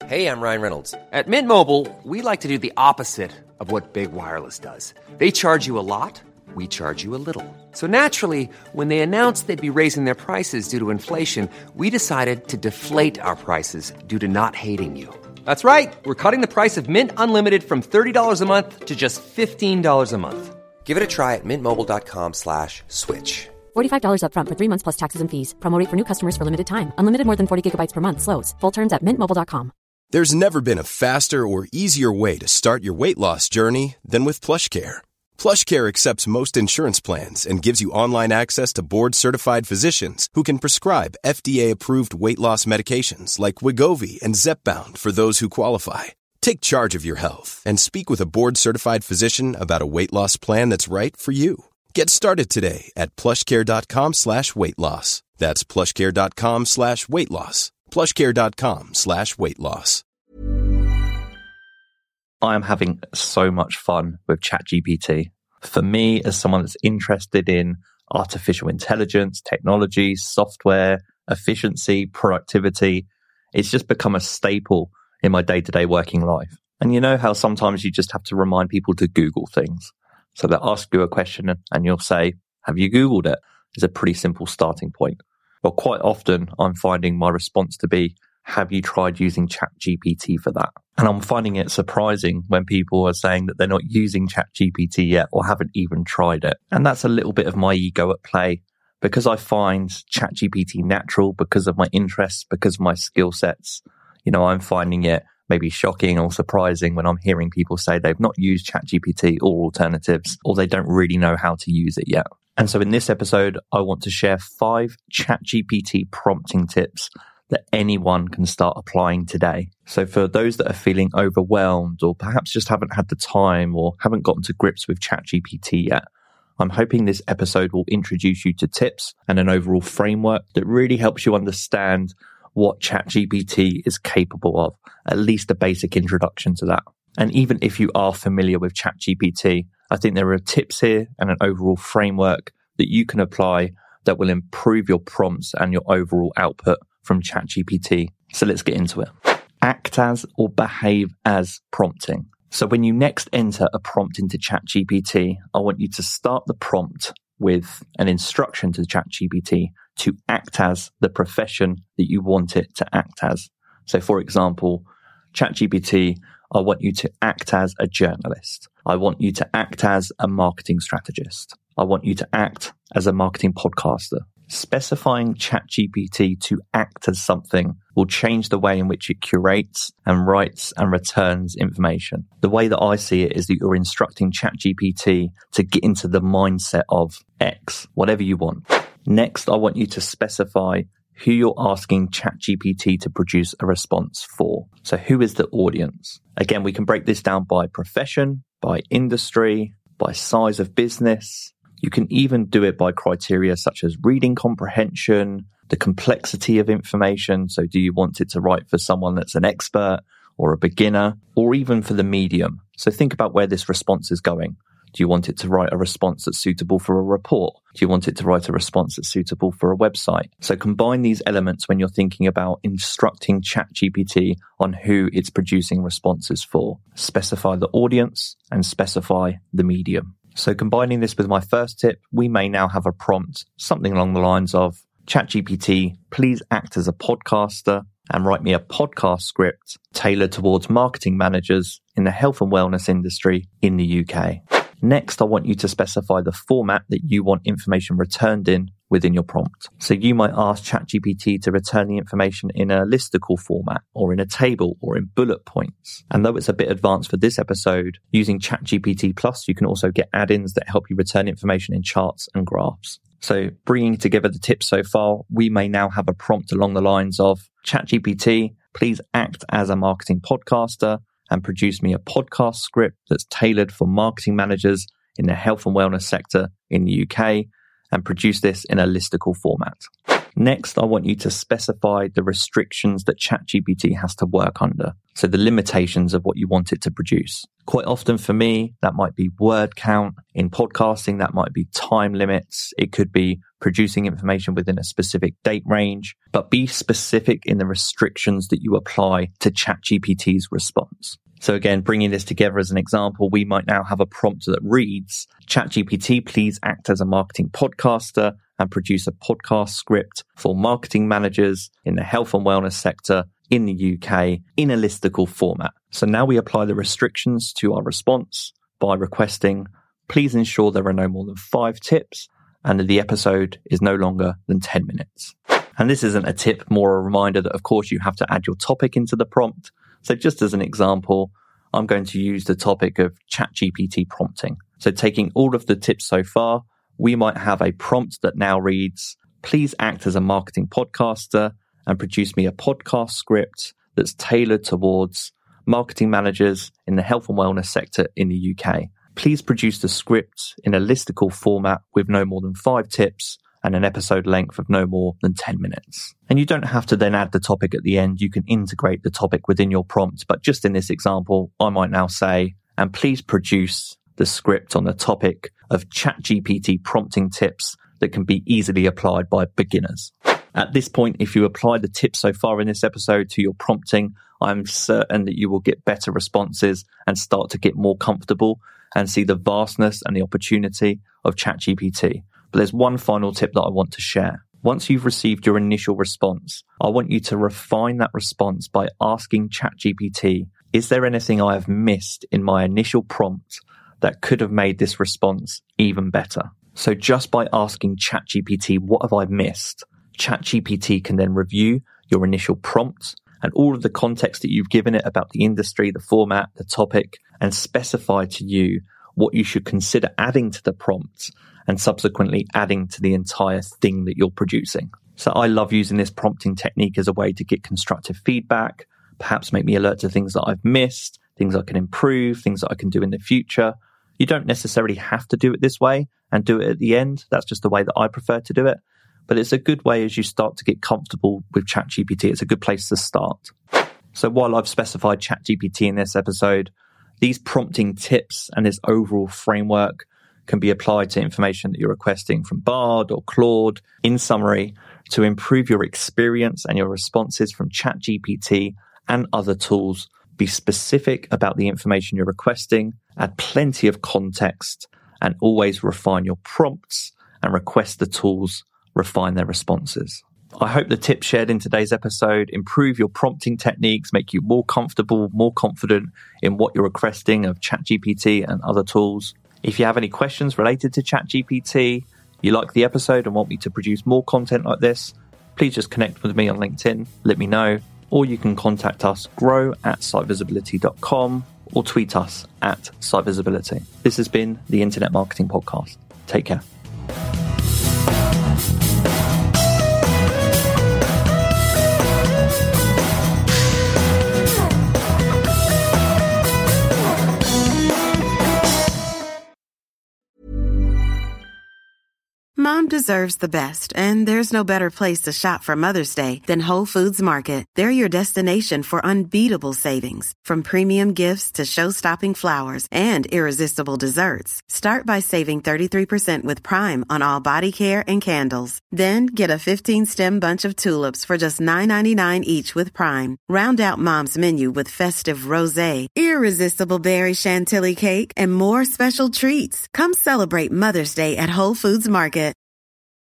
Hey, I'm Ryan Reynolds. At Mint Mobile, we like to do the opposite of what Big Wireless does. They charge you a lot, we charge you a little. So naturally, when they announced they'd be raising their prices due to inflation, we decided to deflate our prices due to not hating you. That's right. We're cutting the price of Mint Unlimited from $30 a month to just $15 a month. Give it a try at mintmobile.com/switch. $45 up front for 3 months plus taxes and fees. Promo rate for new customers for limited time. Unlimited more than 40 gigabytes per month. Slows full terms at mintmobile.com. There's never been a faster or easier way to start your weight loss journey than with PlushCare. PlushCare accepts most insurance plans and gives you online access to board-certified physicians who can prescribe FDA-approved weight loss medications like Wegovy and Zepbound for those who qualify. Take charge of your health and speak with a board-certified physician about a weight loss plan that's right for you. Get started today at plushcare.com/weight loss. That's plushcare.com/weight loss. plushcare.com/weight loss. I am having so much fun with ChatGPT. For me, as someone that's interested in artificial intelligence, technology, software, efficiency, productivity, it's just become a staple in my day-to-day working life. And you know how sometimes you just have to remind people to Google things. So they'll ask you a question and you'll say, have you Googled it? It's a pretty simple starting point. But quite often I'm finding my response to be, have you tried using ChatGPT for that? And I'm finding it surprising when people are saying that they're not using ChatGPT yet or haven't even tried it. And that's a little bit of my ego at play because I find ChatGPT natural because of my interests, because of my skill sets. You know, I'm finding it maybe shocking or surprising when I'm hearing people say they've not used ChatGPT or alternatives, or they don't really know how to use it yet. And so in this episode, I want to share 5 ChatGPT prompting tips that anyone can start applying today. So for those that are feeling overwhelmed or perhaps just haven't had the time or haven't gotten to grips with ChatGPT yet, I'm hoping this episode will introduce you to tips and an overall framework that really helps you understand what ChatGPT is capable of, at least a basic introduction to that. And even if you are familiar with ChatGPT, I think there are tips here and an overall framework that you can apply that will improve your prompts and your overall output from ChatGPT. So let's get into it. Act as or behave as prompting. So when you next enter a prompt into ChatGPT, I want you to start the prompt with an instruction to ChatGPT to act as the profession that you want it to act as. So for example, ChatGPT, I want you to act as a journalist. I want you to act as a marketing strategist. I want you to act as a marketing podcaster. Specifying ChatGPT to act as something will change the way in which it curates and writes and returns information. The way that I see it is that you're instructing ChatGPT to get into the mindset of X, whatever you want. Next, I want you to specify who you're asking ChatGPT to produce a response for. So who is the audience? Again, we can break this down by profession, by industry, by size of business. You can even do it by criteria such as reading comprehension, the complexity of information. So do you want it to write for someone that's an expert or a beginner, or even for the medium? So think about where this response is going. Do you want it to write a response that's suitable for a report? Do you want it to write a response that's suitable for a website? So combine these elements when you're thinking about instructing ChatGPT on who it's producing responses for. Specify the audience and specify the medium. So combining this with my first tip, we may now have a prompt, something along the lines of, ChatGPT, please act as a podcaster and write me a podcast script tailored towards marketing managers in the health and wellness industry in the UK. Next, I want you to specify the format that you want information returned in within your prompt. So you might ask ChatGPT to return the information in a listicle format or in a table or in bullet points. And though it's a bit advanced for this episode, using ChatGPT Plus, you can also get add-ins that help you return information in charts and graphs. So bringing together the tips so far, we may now have a prompt along the lines of, ChatGPT, please act as a marketing podcaster and produce me a podcast script that's tailored for marketing managers in the health and wellness sector in the UK, and produce this in a listicle format. Next, I want you to specify the restrictions that ChatGPT has to work under. So the limitations of what you want it to produce. Quite often for me, that might be word count. In podcasting, that might be time limits. It could be producing information within a specific date range, but be specific in the restrictions that you apply to ChatGPT's response. So again, bringing this together as an example, we might now have a prompt that reads, ChatGPT, please act as a marketing podcaster and produce a podcast script for marketing managers in the health and wellness sector in the UK in a listicle format. So now we apply the restrictions to our response by requesting, please ensure there are no more than 5 tips and that the episode is no longer than 10 minutes. And this isn't a tip, more a reminder that of course you have to add your topic into the prompt. So just as an example, I'm going to use the topic of ChatGPT prompting. So taking all of the tips so far, we might have a prompt that now reads, please act as a marketing podcaster and produce me a podcast script that's tailored towards marketing managers in the health and wellness sector in the UK. Please produce the script in a listicle format with no more than 5 tips and an episode length of no more than 10 minutes. And you don't have to then add the topic at the end. You can integrate the topic within your prompt. But just in this example, I might now say, and please produce the script on the topic of ChatGPT prompting tips that can be easily applied by beginners. At this point, if you apply the tips so far in this episode to your prompting, I'm certain that you will get better responses and start to get more comfortable and see the vastness and the opportunity of ChatGPT. But there's one final tip that I want to share. Once you've received your initial response, I want you to refine that response by asking ChatGPT, is there anything I have missed in my initial prompt that could have made this response even better? So just by asking ChatGPT, what have I missed? ChatGPT can then review your initial prompt and all of the context that you've given it about the industry, the format, the topic, and specify to you what you should consider adding to the prompt and subsequently adding to the entire thing that you're producing. So I love using this prompting technique as a way to get constructive feedback, perhaps make me alert to things that I've missed, things I can improve, things that I can do in the future. You don't necessarily have to do it this way and do it at the end. That's just the way that I prefer to do it. But it's a good way as you start to get comfortable with ChatGPT. It's a good place to start. So while I've specified ChatGPT in this episode, these prompting tips and this overall framework can be applied to information that you're requesting from Bard or Claude. In summary, to improve your experience and your responses from ChatGPT and other tools, be specific about the information you're requesting, add plenty of context, and always refine your prompts and request the tools refine their responses. I hope the tips shared in today's episode improve your prompting techniques, make you more comfortable, more confident in what you're requesting of ChatGPT and other tools. If you have any questions related to ChatGPT, you like the episode and want me to produce more content like this, please just connect with me on LinkedIn, let me know, or you can contact us, grow@sitevisibility.com, or tweet us @sitevisibility. This has been the Internet Marketing Podcast. Take care. Mom deserves the best, and there's no better place to shop for Mother's Day than Whole Foods Market. They're your destination for unbeatable savings, from premium gifts to show-stopping flowers and irresistible desserts. Start by saving 33% with Prime on all body care and candles. Then get a 15-stem bunch of tulips for just $9.99 each with Prime. Round out Mom's menu with festive rosé, irresistible berry chantilly cake, and more special treats. Come celebrate Mother's Day at Whole Foods Market.